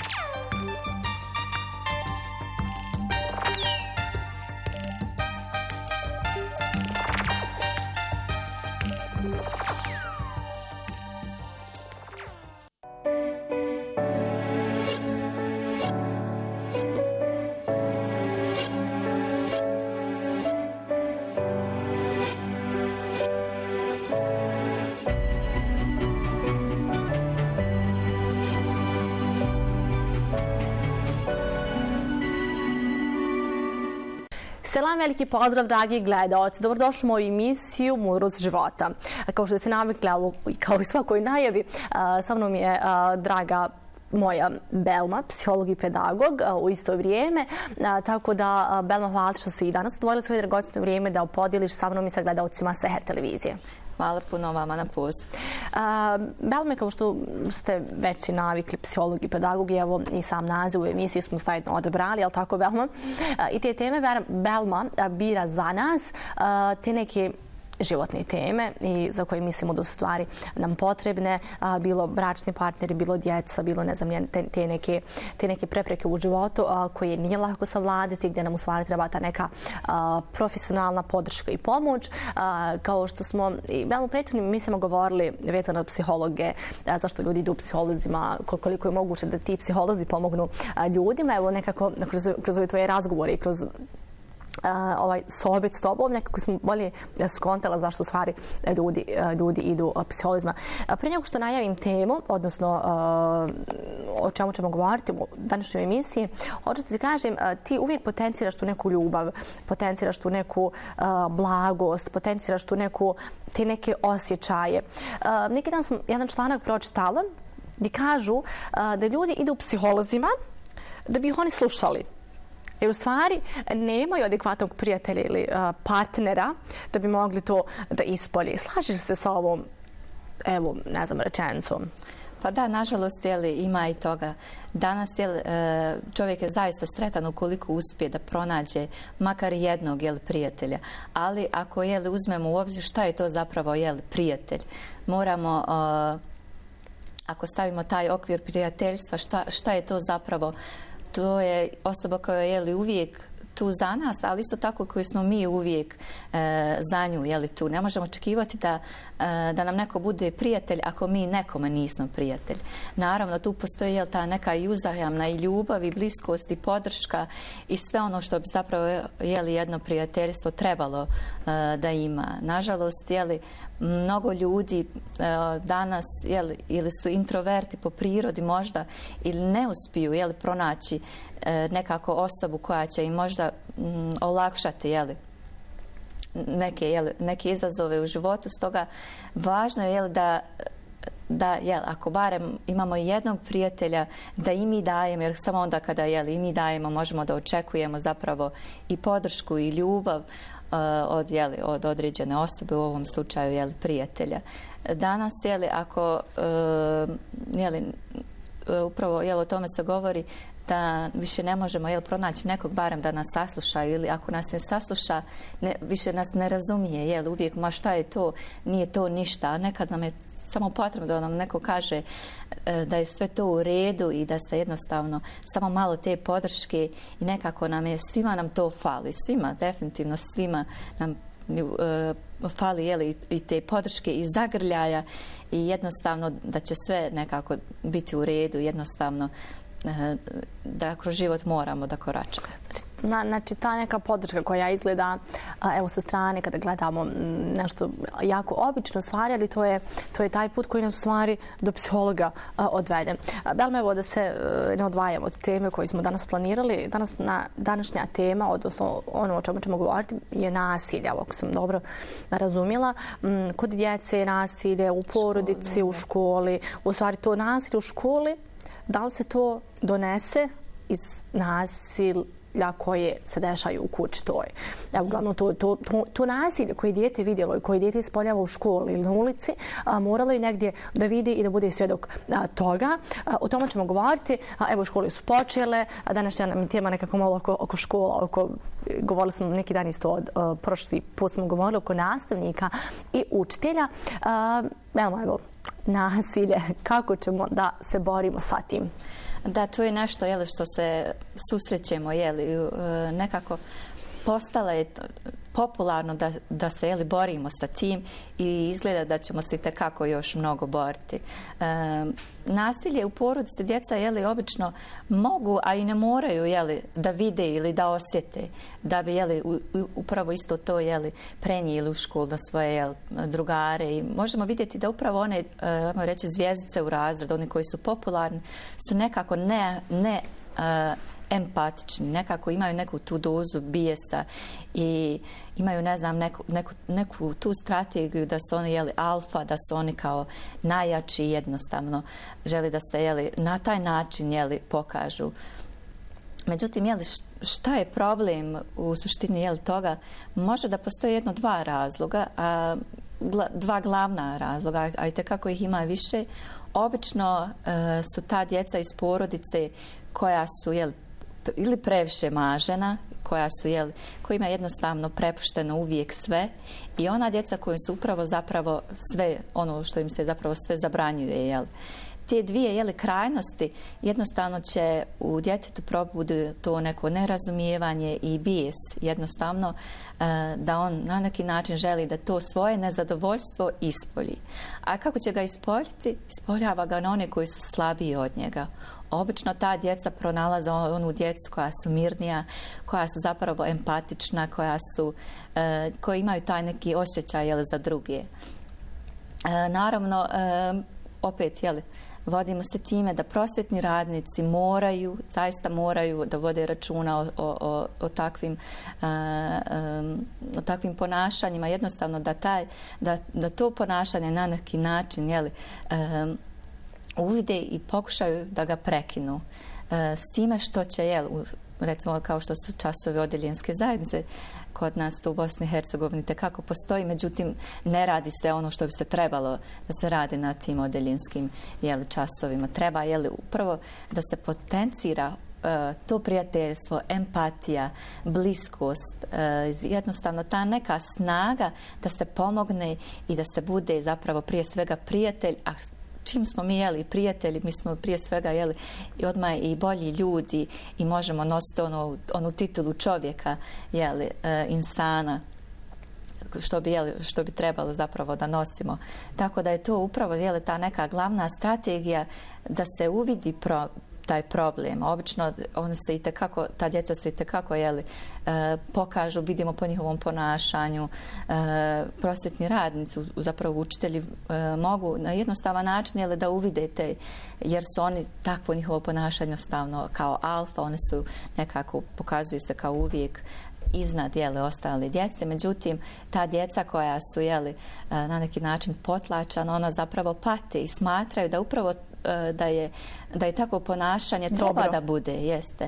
Selam, veliki pozdrav, dragi gledaoci. Dobrodošli u moju emisiju Mudrost života. Kao što ste navikli, kao i svakoj najavi, sa mnom je draga moja Belma, psiholog i pedagog u isto vrijeme. Tako da, Belma, hvala što si i danas odvojila svoje dragocjeno vrijeme da podijeliš sa mnom i sa gledaocima Seher televizije. Hvala puno vama na poziv. Belme, kao što ste već i navikli, psiholog i pedagog, i evo i sam naziv u emisiji smo zajedno odabrali, jel tako, Belma? I te teme Belma bira za nas, te neke životne teme i za koje mislimo da su stvari nam potrebne, a, bilo bračni partneri, bilo djeca, bilo ne znam, te, te, neke, te neke prepreke u životu a, koje nije lako savladati, gdje nam u stvari treba ta neka a, profesionalna podrška i pomoć. A, kao što smo i veoma prethodnim mislimo govorili vezano od psihologe, a, zašto ljudi idu psiholozima, koliko je moguće da ti psiholozi pomognu a, ljudima. Evo nekako kroz, kroz ove tvoje razgovore i kroz Uh, ovaj sobit s tobom, nekako smo bolje skontala zašto u stvari ljudi, ljudi idu psiholozima. Prije nego što najavim temu, odnosno uh, o čemu ćemo govoriti u današnjoj emisiji, hoću ti kažem, uh, ti uvijek potenciraš tu neku ljubav, potenciraš tu neku uh, blagost, potenciraš tu neku, te neke osjećaje. Uh, neki dan sam jedan članak pročitala gdje kažu uh, da ljudi idu psiholozima da bi ih oni slušali. Jer u stvari nemaju adekvatnog prijatelja ili uh, partnera da bi mogli to da ispolje. Slažeš se sa ovom, evo, ne znam, rečenicom? Pa da, nažalost, jeli, ima i toga. Danas jeli, čovjek je zaista sretan ukoliko uspije da pronađe makar jednog jeli, prijatelja. Ali ako jeli, uzmemo u obzir šta je to zapravo jeli, prijatelj, moramo, uh, ako stavimo taj okvir prijateljstva, šta, šta je to zapravo? To je osoba koja je jeli, uvijek tu za nas, ali isto tako koji smo mi uvijek e, za nju jeli, tu. Ne možemo očekivati da, e, da nam neko bude prijatelj ako mi nekome nismo prijatelj. Naravno, tu postoji jel, ta neka i uzajamna i ljubav i bliskost i podrška i sve ono što bi zapravo jeli, jedno prijateljstvo trebalo e, da ima. Nažalost, jeli, mnogo ljudi e, danas jeli, ili su introverti po prirodi možda ili ne uspiju jeli, pronaći e, nekako osobu koja će im možda m, olakšati jeli, neke, jeli, neke izazove u životu. Stoga važno je jeli, da da jel, ako barem imamo jednog prijatelja da i mi dajemo, jer samo onda kada jel, i mi dajemo možemo da očekujemo zapravo i podršku i ljubav uh, od, jel, od određene osobe, u ovom slučaju jel, prijatelja. Danas, jel, ako uh, jel, upravo jel, o tome se govori, da više ne možemo jel, pronaći nekog barem da nas sasluša ili ako nas ne sasluša, ne, više nas ne razumije, jel, uvijek, ma šta je to, nije to ništa, a nekad nam je samo potrebno da nam neko kaže da je sve to u redu i da se jednostavno samo malo te podrške i nekako nam je, svima nam to fali, svima, definitivno svima nam uh, fali jeli, i te podrške i zagrljaja i jednostavno da će sve nekako biti u redu, jednostavno uh, da kroz život moramo da koračamo. Na, znači, ta neka podrška koja izgleda, a, evo sa strane kada gledamo nešto jako obično stvari, ali to je, to je taj put koji nas u stvari do psihologa a, odvede. Belma, evo da se a, ne odvajamo od teme koju smo danas planirali. Danas na, današnja tema, odnosno ono o čemu ćemo govoriti, je nasilje, ako sam dobro razumjela. M, kod djece je nasilje, u porodici, u školi. U stvari to nasilje u školi, da li se to donese iz nasilja koje se dešaju u kući toj. Evo, uglavnom, to, to, to, to nasilje koje dijete vidjelo i koje dijete ispoljava u školi ili na ulici, a, moralo je negdje da vidi i da bude svjedok a, toga. A, o tome ćemo govoriti. A, evo, škole su počele. A današnja nam je tema nekako malo oko, oko škola. Oko, govorili smo neki dan isto od a, prošli put smo govorili oko nastavnika i učitelja. A, evo, evo, nasilje. Kako ćemo da se borimo sa tim? Da, to je nešto jeli, što se susrećemo, jeli, nekako postalo je popularno da, da se jeli, borimo sa tim i izgleda da ćemo se itekako još mnogo boriti. E, nasilje u porodici djeca jeli, obično mogu, a i ne moraju jeli, da vide ili da osjete, da bi jeli, u, upravo isto to jeli, prenijeli u školu na svoje jeli, drugare. I možemo vidjeti da upravo one, ajmo reći, zvjezdice u razredu, oni koji su popularni, su nekako ne, ne uh, empatični, nekako imaju neku tu dozu bijesa i imaju, ne znam, neku, neku, neku tu strategiju da su oni jeli alfa, da su oni kao najjači i jednostavno želi da se jeli na taj način jeli pokažu. Međutim, jeli, šta je problem u suštini jeli toga? Može da postoji jedno dva razloga, a gla, dva glavna razloga, a i tekako ih ima više. Obično e, su ta djeca iz porodice koja su jeli, ili previše mažena, koja su, jel, kojima je jednostavno prepušteno uvijek sve i ona djeca koji su upravo zapravo sve, ono što im se zapravo sve zabranjuje, jel. Te dvije jeli, krajnosti jednostavno će u djetetu probudi to neko nerazumijevanje i bijes, jednostavno da on na neki način želi da to svoje nezadovoljstvo ispolji. A kako će ga ispoljiti? Ispoljava ga na one koji su slabiji od njega. Obično ta djeca pronalaze onu djecu koja su mirnija, koja su zapravo empatična, koja su, e, koji imaju taj neki osjećaj jeli, za druge. E, naravno, e, opet, jeli, vodimo se time da prosvjetni radnici moraju, zaista moraju da vode računa o, o, o, takvim, uh, um, o takvim ponašanjima. Jednostavno da, taj, da, da to ponašanje na neki način jeli, um, uvide i pokušaju da ga prekinu. Uh, s time što će, jel, recimo kao što su časovi odeljenske zajednice, kod nas to u Bosni i Hercegovini tekako postoji, međutim ne radi se ono što bi se trebalo da se radi na tim odeljinskim jeli, časovima. Treba jeli, upravo da se potencira uh, to prijateljstvo, empatija, bliskost, uh, jednostavno ta neka snaga da se pomogne i da se bude zapravo prije svega prijatelj, a čim smo mi jeli prijatelji, mi smo prije svega jeli i odmah i bolji ljudi i možemo nositi onu, onu titulu čovjeka, jeli, e, insana, što bi, jeli, što bi trebalo zapravo da nosimo. Tako da je to upravo jeli, ta neka glavna strategija da se uvidi pro, taj problem. Obično oni se i tekako, ta djeca se i tekako jeli, e, pokažu, vidimo po njihovom ponašanju. E, prosvjetni radnici, zapravo učitelji, e, mogu na jednostavan način jeli, da uvidete, jer su oni takvo njihovo ponašanje jednostavno kao alfa, oni su nekako, pokazuju se kao uvijek iznad jeli, ostale djece. Međutim, ta djeca koja su jeli, na neki način potlačana, ona zapravo pate i smatraju da upravo da je, da je takvo ponašanje treba Dobro. da bude, jeste.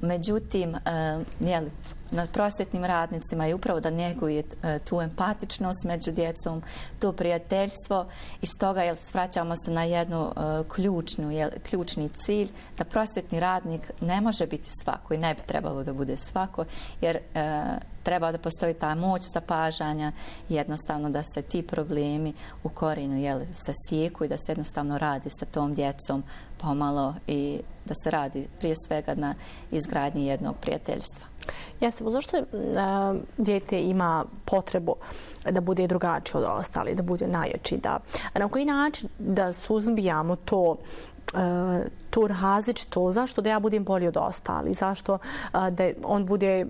Međutim, jeli, nad prosvjetnim radnicima je upravo da njeguje tu empatičnost među djecom, to prijateljstvo i stoga jel, svraćamo se na jednu uh, ključnu, jel, ključni cilj da prosvjetni radnik ne može biti svako i ne bi trebalo da bude svako jer uh, treba da postoji ta moć zapažanja jednostavno da se ti problemi u korijenu jel, se sjeku i da se jednostavno radi sa tom djecom pomalo i da se radi prije svega na izgradnji jednog prijateljstva. Jeste, zašto uh, dijete ima potrebu da bude drugačije od ostali, da bude najjači, da na koji način da suzbijamo to Uh, to različito, zašto da ja budem bolji od ostali, zašto uh, da on bude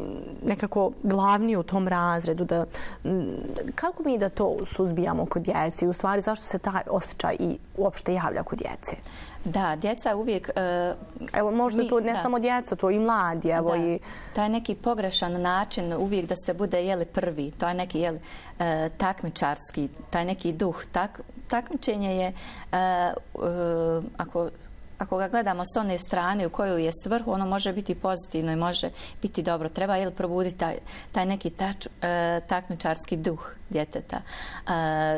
nekako glavni u tom razredu, da, m, kako mi da to suzbijamo kod djece i u stvari zašto se taj osjećaj i uopšte javlja kod djece? Da, djeca uvijek... Uh, evo, možda mi, to ne da. samo djeca, to i mladi. Evo, da. i... Taj neki pogrešan način uvijek da se bude jeli, prvi, to je neki jeli, uh, takmičarski, taj neki duh. Tak, takmičenje je, uh, uh, ako, ako ga gledamo s one strane u kojoj je svrhu, ono može biti pozitivno i može biti dobro. Treba jeli, probuditi taj, taj neki tač, uh, takmičarski duh djeteta. Uh,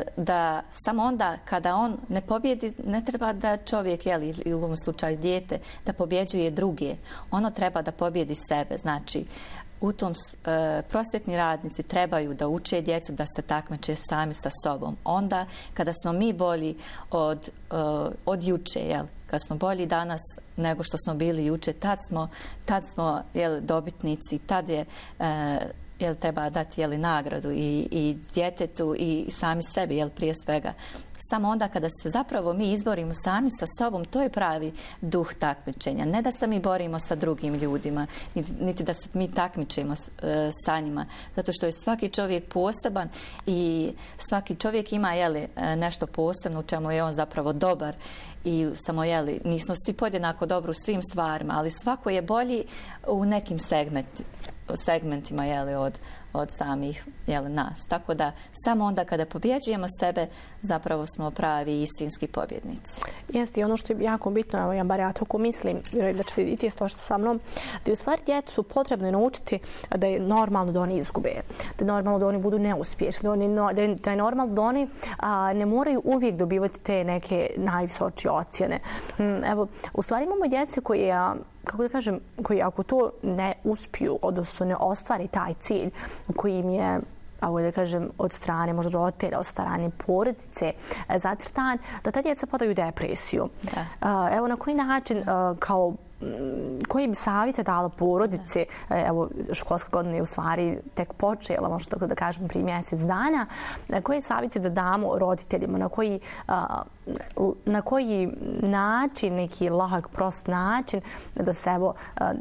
da samo onda kada on ne pobjedi, ne treba da čovjek, jeli, u ovom slučaju dijete, da pobjeđuje druge. Ono treba da pobjedi sebe. Znači, u tom e, prosvjetni radnici trebaju da uče djecu da se takmiče sami sa sobom. Onda, kada smo mi bolji od, e, od juče, jel? Kad smo bolji danas nego što smo bili juče, tad smo, tad smo jel, dobitnici, tad je e, jel, treba dati jel, nagradu i, i djetetu i sami sebi, jel, prije svega. Samo onda kada se zapravo mi izborimo sami sa sobom, to je pravi duh takmičenja. Ne da se mi borimo sa drugim ljudima, niti, niti da se mi takmičimo e, sa njima. Zato što je svaki čovjek poseban i svaki čovjek ima jeli, nešto posebno u čemu je on zapravo dobar. I samo, jeli, nismo svi podjednako dobro u svim stvarima, ali svako je bolji u nekim segmenti, segmentima jeli, od, od samih jeli, nas. Tako da samo onda kada pobjeđujemo sebe, zapravo smo pravi istinski pobjednici. Jeste, i ono što je jako bitno, evo ja bar ja tako mislim, da će se i ti složiti sa mnom, da je u stvari djecu potrebno je naučiti da je normalno da oni izgube, da je normalno da oni budu neuspješni, da, oni, da je normalno da oni a, ne moraju uvijek dobivati te neke najvisočije ocjene. Evo, u stvari imamo djece koje, kako da kažem, koji ako to ne uspiju, odnosno ne ostvari taj cilj koji im je, ako da kažem, od strane možda roditelja, od strane porodice zacrtan, da ta djeca podaju depresiju. Da. Evo na koji način, kao koji bi savjete dala porodice, evo školska godina je u stvari tek počela, možda tako da kažem prije mjesec dana, koje savjete da damo roditeljima, na koji, na koji način, neki lahak, prost način da se evo,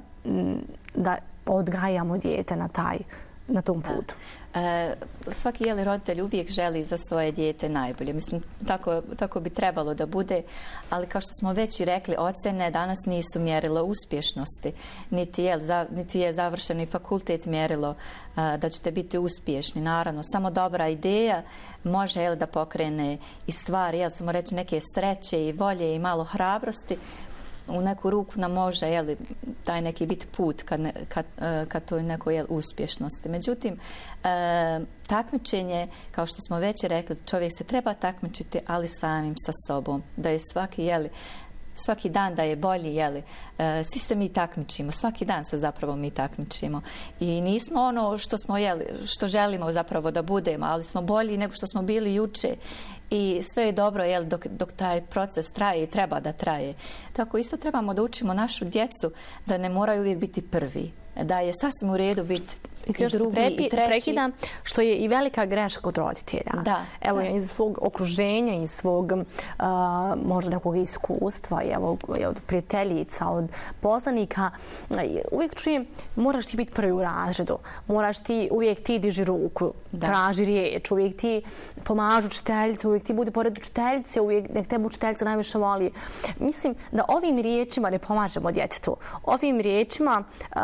da odgajamo dijete na taj, na tom putu. E, svaki jeli roditelj uvijek želi za svoje dijete najbolje. Mislim, tako, tako bi trebalo da bude, ali kao što smo već i rekli, ocjene danas nisu mjerilo uspješnosti, niti je, za, niti je završeni fakultet mjerilo a, da ćete biti uspješni. Naravno, samo dobra ideja može jel, da pokrene i stvari, jel, samo reći neke sreće i volje i malo hrabrosti, u neku ruku nam može jeli, taj neki biti put kad, ne, kad, kad to je neko jel, uspješnosti. Međutim, e, takmičenje, kao što smo već rekli, čovjek se treba takmičiti, ali samim sa sobom. Da je svaki, jeli, svaki dan da je bolji, jeli. E, svi se mi takmičimo, svaki dan se zapravo mi takmičimo. I nismo ono što smo jeli, što želimo zapravo da budemo, ali smo bolji nego što smo bili juče. I sve je dobro jel, dok, dok taj proces traje i treba da traje. Tako isto trebamo da učimo našu djecu da ne moraju uvijek biti prvi. Da je sasvim u redu biti i, i drugi prepi, i treći. Prekidam, što je i velika greška kod roditelja. Da, evo, da. iz svog okruženja, iz svog uh, možda nekog iskustva, evo, od prijateljica, od poznanika, uvijek čujem, moraš ti biti prvi u razredu, moraš ti, uvijek ti diži ruku, da. Traži riječ, uvijek ti pomažu učiteljicu, uvijek ti budi pored učiteljice, uvijek nek tebe učiteljica najviše voli. Mislim da ovim riječima ne pomažemo djetetu. Ovim riječima uh,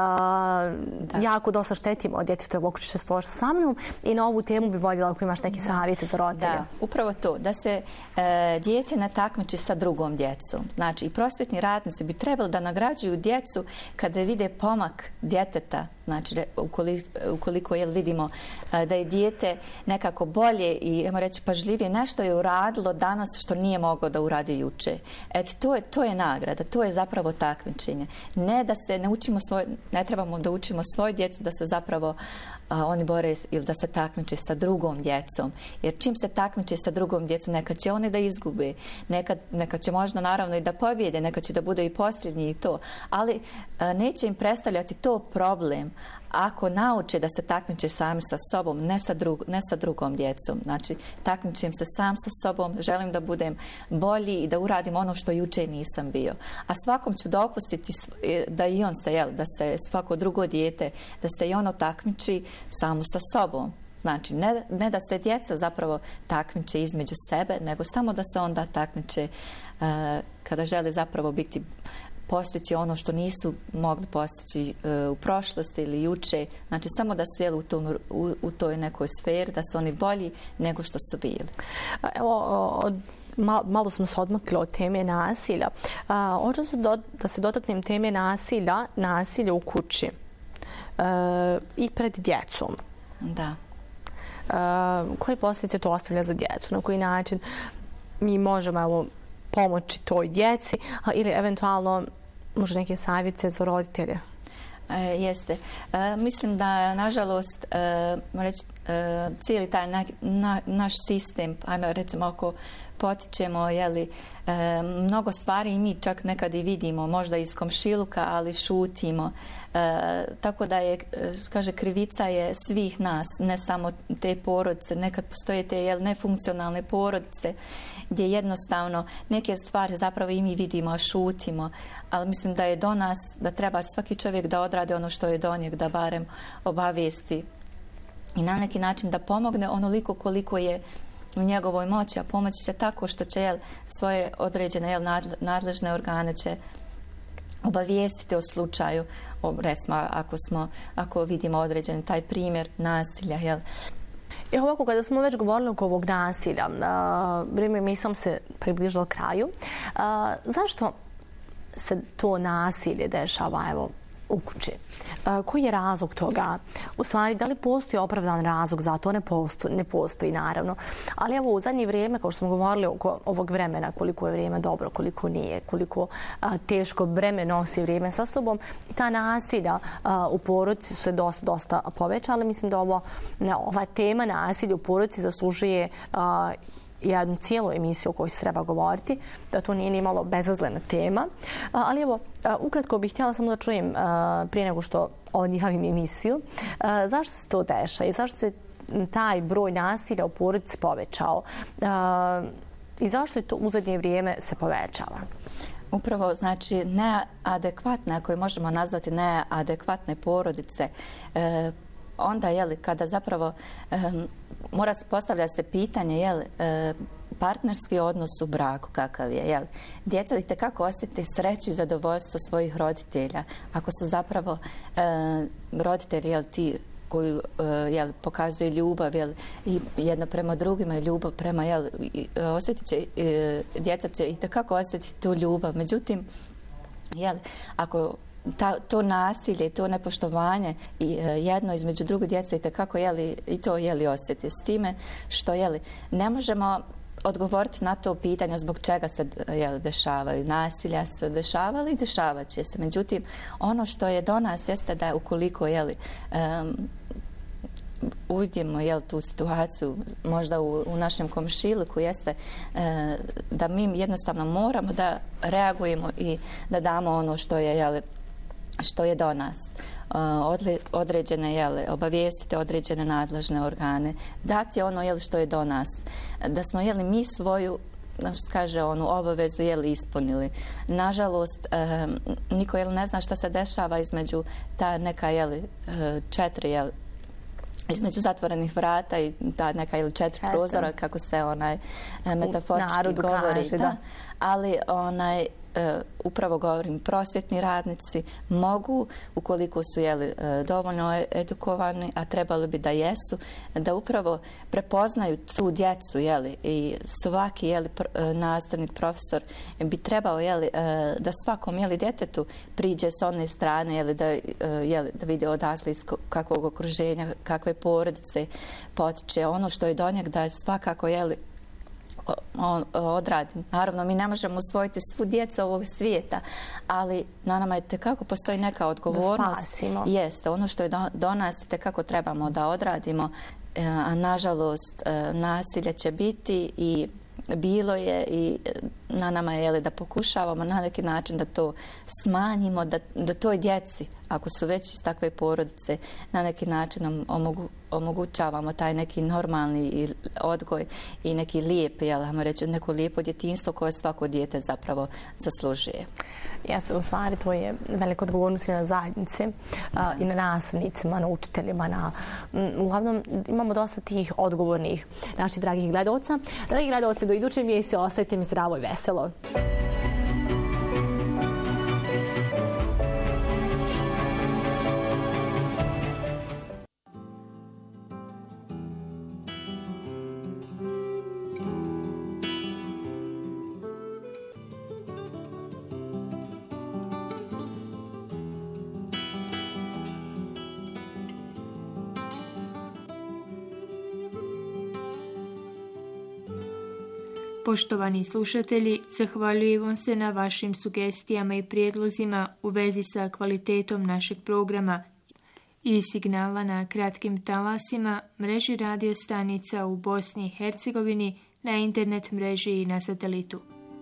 jako dosta štetimo od djetetu, ako će se složiti sa mnom, i na ovu temu bi voljela ako imaš neke savjete za roditelje. Da, upravo to, da se e, dijete ne takmiči sa drugom djecom. Znači, i prosvjetni radnici bi trebali da nagrađuju djecu kada vide pomak djeteta, znači ukoliko, ukoliko jel, vidimo a, da je dijete nekako bolje i, ajmo reći, pažljivije, nešto je uradilo danas što nije moglo da uradi juče. Eto, to je, to je nagrada, to je zapravo takmičenje. Ne da se ne učimo svoj, ne trebamo da učimo svoju djecu da se zapravo a, oni bore ili da se takmiče sa drugom djecom. Jer čim se takmiče sa drugom djecom, nekad će oni da izgube, nekad, nekad će možda naravno i da pobjede, nekad će da bude i posljednji i to, ali a, neće im predstavljati to problem ako nauče da se takmiče sami sa sobom, ne sa, drug, ne sa drugom djecom. Znači, takmičim se sam sa sobom, želim da budem bolji i da uradim ono što juče nisam bio. A svakom ću dopustiti da i on se, jel, da se svako drugo dijete, da se i ono takmiči samo sa sobom. Znači, ne, ne da se djeca zapravo takmiče između sebe, nego samo da se onda takmiče uh, kada žele zapravo biti postići ono što nisu mogli postići uh, u prošlosti ili juče. Znači, samo da su jeli u, tom, u, u toj nekoj sferi, da su oni bolji nego što su bili. Evo, od, mal, malo smo se odmakli od teme nasilja. Hoću se do, da se dotaknem teme nasilja, nasilja u kući uh, i pred djecom. Da. Uh, koje posljedice to ostavlja za djecu? Na koji način mi možemo, evo, pomoći toj djeci, ili eventualno možda neke savjete za roditelje? E, jeste. E, mislim da, nažalost, e, reći, e, cijeli taj na, na, naš sistem, ajme recimo ako potičemo, jeli, e, mnogo stvari i mi čak nekad i vidimo, možda iz komšiluka, ali šutimo. E, tako da je, kaže, krivica je svih nas, ne samo te porodice. Nekad postoje te jel, nefunkcionalne porodice gdje jednostavno neke stvari zapravo i mi vidimo, a šutimo. Ali mislim da je do nas, da treba svaki čovjek da odradi ono što je do njeg, da barem obavijesti i na neki način da pomogne onoliko koliko je u njegovoj moći, a pomoći će tako što će jel, svoje određene jel, nadležne organe će obavijestiti o slučaju, o, recimo ako, smo, ako vidimo određen taj primjer nasilja. Jel. I ovako, kada smo već govorili oko ovog nasilja, vrijeme mi sam se približilo kraju, a, zašto se to nasilje dešava, evo, u kući? A, koji je razlog toga? U stvari, da li postoji opravdan razlog za to? Ne postoji, ne postoji naravno. Ali evo, u zadnje vrijeme, kao što smo govorili oko ovog vremena, koliko je vrijeme dobro, koliko nije, koliko a, teško breme nosi vrijeme sa sobom, i ta nasilja a, u porodici su se dosta, dosta povećala. Mislim da ovo, ne, ova tema nasilja u porodici zaslužuje a, jednu cijelu emisiju o kojoj se treba govoriti, da to nije ni malo bezazlena tema. Ali evo, ukratko bih htjela samo da čujem prije nego što odjavim emisiju, zašto se to dešava i zašto se taj broj nasilja u porodici povećao i zašto je to u zadnje vrijeme se povećava? Upravo, znači, neadekvatne, ako je možemo nazvati neadekvatne porodice, e, onda, jeli, kada zapravo e, mora se postavljati se pitanje, jel, e, partnerski odnos u braku kakav je, jel? Djeca itekako osjeti sreću i zadovoljstvo svojih roditelja. Ako su zapravo e, roditelji, jel, ti koji uh, jel, pokazuje ljubav, jel, i jedno prema drugima i ljubav prema, jel, osjetit će, uh, djeca će itekako osjetiti tu ljubav. Međutim, jel, ako ta, to nasilje, to nepoštovanje i uh, jedno između druge djece itekako, jeli, i to, jeli, osjeti s time što, jeli, ne možemo odgovoriti na to pitanje zbog čega se, jel, dešavaju. Nasilja se dešavali i dešavat će se. Međutim, ono što je do nas jeste da ukoliko, jeli, um, uvidimo, jel, tu situaciju možda u, u našem komšiluku, jeste uh, da mi jednostavno moramo da reagujemo i da damo ono što je, jel, što je do nas. Određene, jel, obavijestite određene nadležne organe, dati ono, jel, što je do nas. Da smo, jel, mi svoju, kaže, onu obavezu, jel, ispunili. Nažalost, eh, niko, jel, ne zna šta se dešava između ta neka, jel, četiri, jel, između zatvorenih vrata i ta neka ili četiri prozora, kako se onaj metaforički govori. Kaže, da. Da. Ali onaj, e, upravo govorim, prosvjetni radnici mogu, ukoliko su jeli, e, dovoljno edukovani, a trebali bi da jesu, da upravo prepoznaju tu djecu, jeli, i svaki jeli, pr, e, nastavnik, profesor bi trebao jeli, e, da svakom jeli, djetetu priđe s one strane, jeli, da, e, jeli, da vidi odakle iz kakvog okruženja, kakve porodice potiče, ono što je do njeg, da svakako jeli, odradi. Naravno, mi ne možemo usvojiti svu djecu ovog svijeta, ali na nama je tekako postoji neka odgovornost. Da spasimo. Jeste, ono što je do, do nas tekako trebamo da odradimo, a nažalost nasilje će biti i bilo je i na nama je jeli, da pokušavamo na neki način da to smanjimo, da, da toj djeci, ako su već iz takve porodice, na neki način omogu, omogućavamo taj neki normalni odgoj i neki lijep, jel, ajmo reći, neko lijepo djetinjstvo koje svako dijete zapravo zaslužuje. Jeste, u stvari to je velika odgovornost i na zajednice, a, i na nastavnicima, na učiteljima. Na, m, uglavnom, imamo dosta tih odgovornih naših dragih gledalca. Dragi gledalci, do iduće emisije ostavite mi zdravo i veselo. Poštovani slušatelji, zahvaljujem vam se na vašim sugestijama i prijedlozima u vezi sa kvalitetom našeg programa i signala na kratkim talasima, mreži radio stanica u Bosni i Hercegovini, na internet mreži i na satelitu.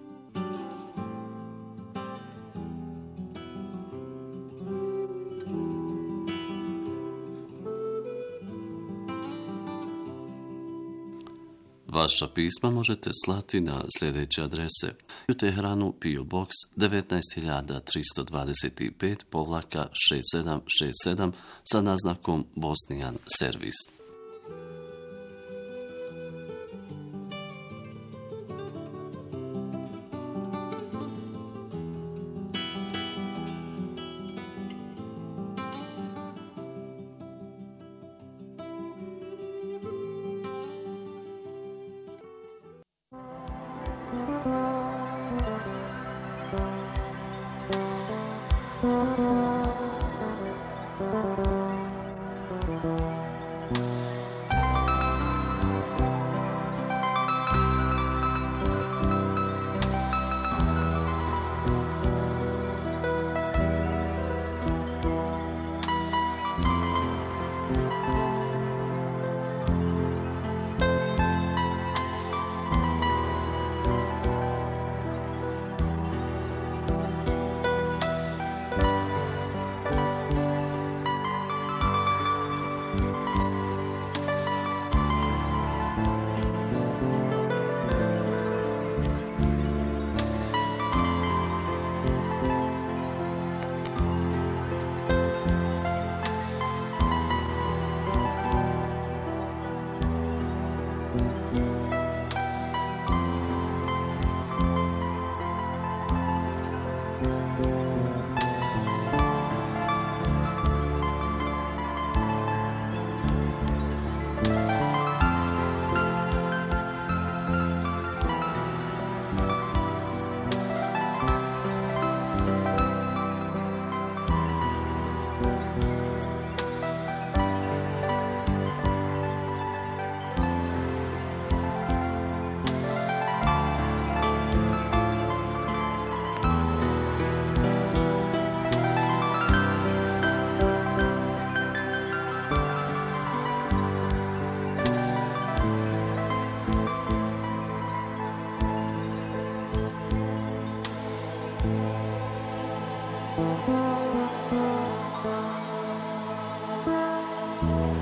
Vaša pisma možete slati na sljedeće adrese: u Teheranu P O Box devetnaest hiljada tristo dvadeset pet povlaka šest sedam šest sedam sa naznakom Bosnijan servis. Thank you.